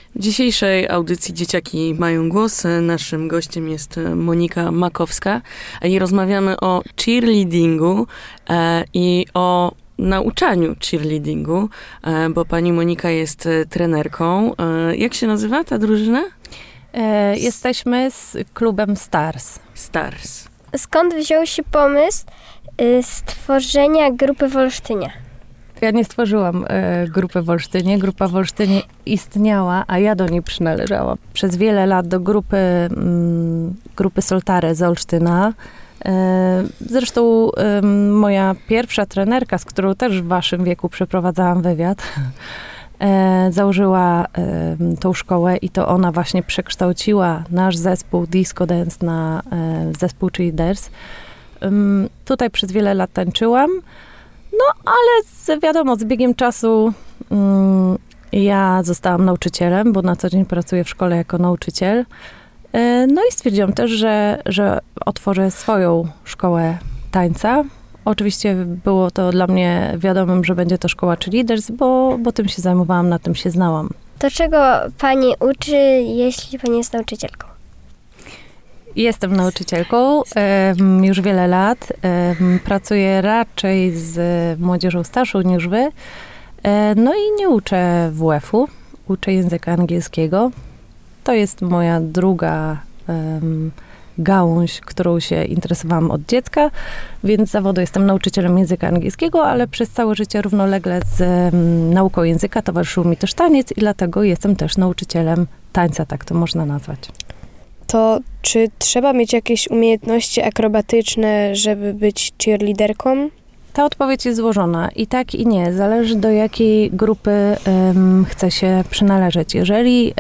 W dzisiejszej audycji Dzieciaki mają głos. Naszym gościem jest Monika Makowska i rozmawiamy o cheerleadingu i o nauczaniu cheerleadingu, bo pani Monika jest trenerką. Jak się nazywa ta drużyna? Jesteśmy z klubem Stars. Stars. Skąd wziął się pomysł stworzenia grupy w Olsztynie? Ja nie stworzyłam grupy w Olsztynie. Grupa w Olsztynie istniała, a ja do niej przynależałam. Przez wiele lat do grupy Soltare z Olsztyna. Zresztą moja pierwsza trenerka, z którą też w waszym wieku przeprowadzałam wywiad, założyła tą szkołę i to ona właśnie przekształciła nasz zespół Disco Dance na zespół Cheerleaders. Tutaj przez wiele lat tańczyłam, no ale wiadomo, z biegiem czasu ja zostałam nauczycielem, bo na co dzień pracuję w szkole jako nauczyciel. No i stwierdziłam też, że otworzę swoją szkołę tańca. Oczywiście było to dla mnie wiadomym, że będzie to szkoła Cheerleaders, bo tym się zajmowałam, na tym się znałam. To czego pani uczy, jeśli pani jest nauczycielką? Jestem nauczycielką już wiele lat. Pracuję raczej z młodzieżą starszą niż wy. No i nie uczę WF-u, uczę języka angielskiego. To jest moja druga gałąź, którą się interesowałam od dziecka, więc z zawodu jestem nauczycielem języka angielskiego, ale przez całe życie równolegle z nauką języka towarzyszył mi też taniec i dlatego jestem też nauczycielem tańca, tak to można nazwać. To czy trzeba mieć jakieś umiejętności akrobatyczne, żeby być cheerleaderką? Ta odpowiedź jest złożona i tak i nie. Zależy do jakiej grupy chce się przynależeć. Jeżeli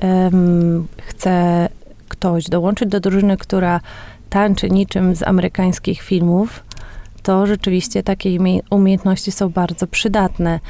chce ktoś dołączyć do drużyny, która tańczy niczym z amerykańskich filmów, to rzeczywiście takie umiejętności są bardzo przydatne.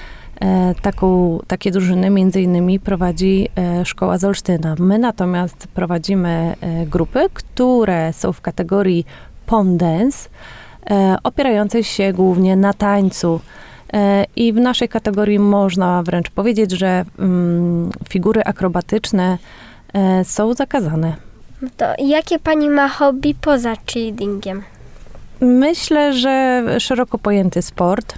Takie drużyny między innymi prowadzi Szkoła z Olsztyna. My natomiast prowadzimy grupy, które są w kategorii pom dance, opierającej się głównie na tańcu. I w naszej kategorii można wręcz powiedzieć, że figury akrobatyczne są zakazane. To jakie pani ma hobby poza cheerleadingiem? Myślę, że szeroko pojęty sport.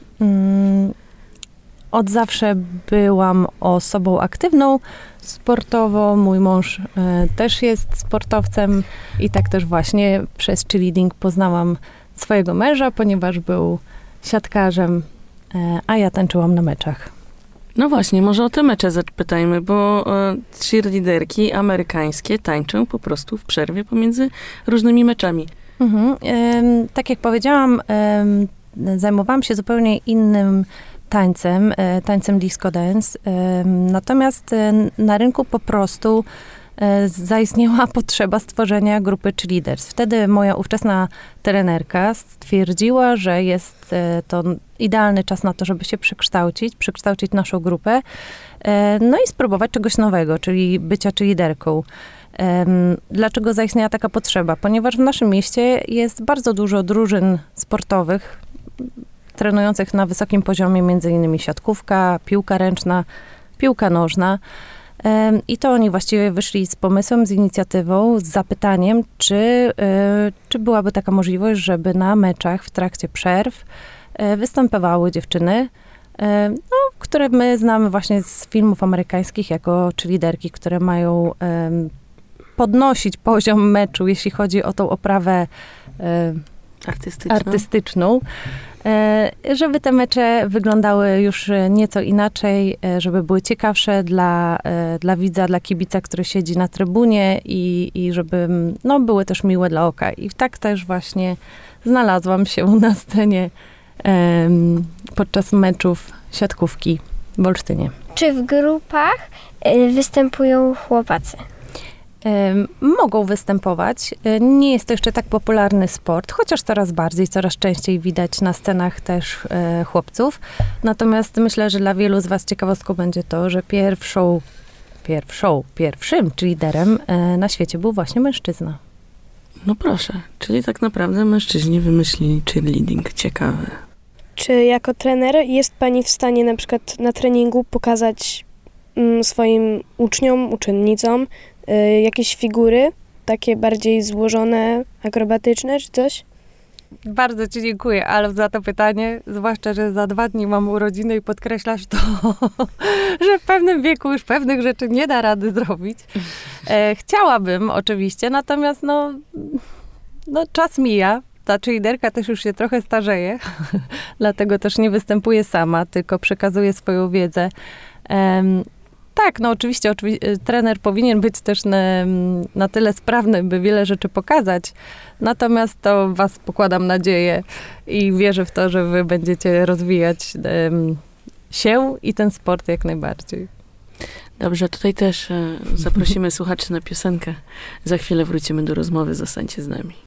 Od zawsze byłam osobą aktywną sportowo. Mój mąż też jest sportowcem i tak też właśnie przez cheerleading poznałam swojego męża, ponieważ był siatkarzem, a ja tańczyłam na meczach. No właśnie, może o te mecze zapytajmy, bo cheerleaderki amerykańskie tańczą po prostu w przerwie pomiędzy różnymi meczami. Tak jak powiedziałam, zajmowałam się zupełnie innym tańcem disco dance. Natomiast na rynku po prostu zaistniała potrzeba stworzenia grupy cheerleaders. Wtedy moja ówczesna trenerka stwierdziła, że jest to idealny czas na to, żeby się przekształcić naszą grupę, no i spróbować czegoś nowego, czyli bycia cheerleaderką. Dlaczego zaistniała taka potrzeba? Ponieważ w naszym mieście jest bardzo dużo drużyn sportowych, trenujących na wysokim poziomie, między innymi siatkówka, piłka ręczna, piłka nożna. I to oni właściwie wyszli z pomysłem, z inicjatywą, z zapytaniem, czy byłaby taka możliwość, żeby na meczach w trakcie przerw występowały dziewczyny, które my znamy właśnie z filmów amerykańskich jako cheerleaderki, które mają podnosić poziom meczu, jeśli chodzi o tą oprawę artystyczną. Żeby te mecze wyglądały już nieco inaczej, żeby były ciekawsze dla widza, dla kibica, który siedzi na trybunie i żeby były też miłe dla oka. I tak też właśnie znalazłam się na scenie podczas meczów siatkówki w Olsztynie. Czy w grupach występują chłopacy? Mogą występować. Nie jest to jeszcze tak popularny sport, chociaż coraz częściej widać na scenach też chłopców. Natomiast myślę, że dla wielu z was ciekawostką będzie to, że pierwszym cheerleaderem na świecie był właśnie mężczyzna. No proszę, czyli tak naprawdę mężczyźni wymyślili cheerleading. Ciekawe. Czy jako trener jest pani w stanie na przykład na treningu pokazać swoim uczniom, uczennicom jakieś figury, takie bardziej złożone, akrobatyczne czy coś? Bardzo ci dziękuję, ale za to pytanie, zwłaszcza, że za 2 dni mam urodziny i podkreślasz to, że w pewnym wieku już pewnych rzeczy nie da rady zrobić. Chciałabym oczywiście, natomiast no czas mija. Ta cheerleaderka też już się trochę starzeje, dlatego też nie występuje sama, tylko przekazuje swoją wiedzę. Tak, no oczywiście trener powinien być też na tyle sprawny, by wiele rzeczy pokazać. Natomiast to was pokładam nadzieję i wierzę w to, że wy będziecie rozwijać się i ten sport jak najbardziej. Dobrze, tutaj też zaprosimy słuchaczy na piosenkę. Za chwilę wrócimy do rozmowy. Zostańcie z nami.